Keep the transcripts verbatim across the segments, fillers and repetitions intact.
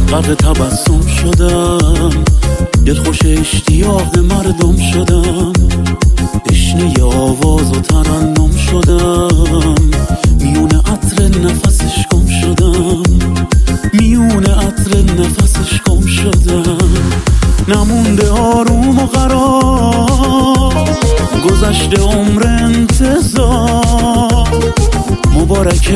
غرق تبسم شدم، دلخوش اشتیاق مردم شدم، تشنه آواز و ترنم شدم، میون عطر نفسش گم شدم، میون عطر نفسش گم شدم. نمونده آروم و قرار، گذشته عمر انتظار، مبارک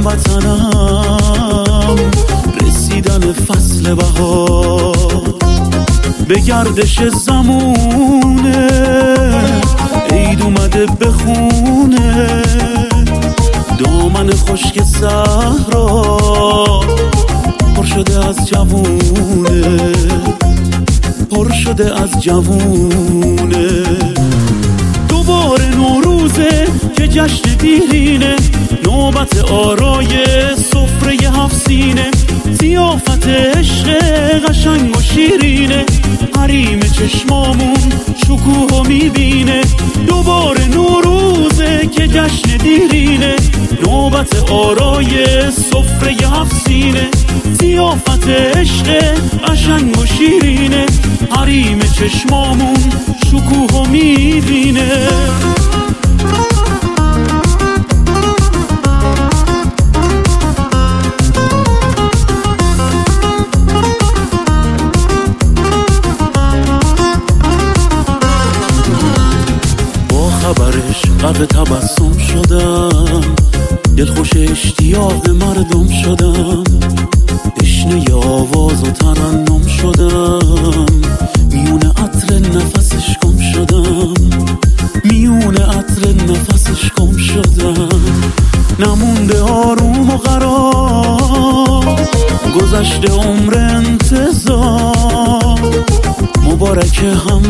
هموطنم رسیدن فصل بهار. به گردش زمونه عید اومده بخونه، دامن خشک صحرا پر شده از جوونه، پر شده از جوونه. دوباره نوروزه که جشن دیرینه، نوبت آرای سفره هفت سینه، ضیافت عشق قشنگ و شیرینه، حریم چشمامون شکوهو میبینه. دوباره نوروزه که جشن دیرینه، نوبت آرای سفره هفت سینه، ضیافت عشق قشنگ و شیرینه، حریم چشمامون شکوهو میبینه. خبرش غرق تبسم شدم، دلخوش اشتیاق مردم شدم، تشنه آواز و ترنم شدم، میون عطر نفسش گم شدم، میون عطر نفسش گم شدم. نمونده آروم و قرار، گذشته عمر انتظار، مبارک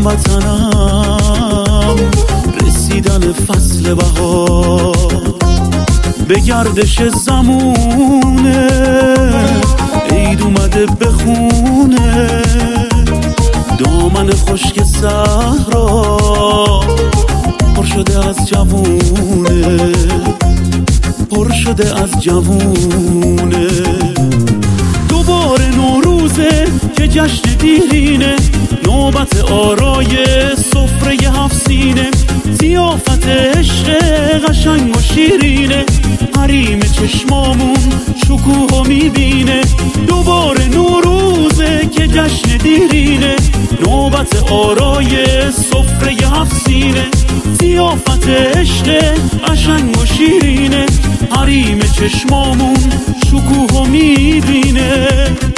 هموطنم رسیدن فصل بهار. به گردش زمونه عید اومده بخونه، دامن خشک صحرا پر شده از جوونه، پر شده از جوونه. دوباره نوروزه که جشن دیرینه، نوبت آرای سفره هفت سینه، ضیافت عشق قشنگ و شیرینه، حریم چشمامون شکوهو میبینه. دوباره نوروزه که جشن دیرینه، نوبت آرای سفره هفت سینه، ضیافت عشق قشنگ و شیرینه، حریم چشمامون شکوهو میبینه.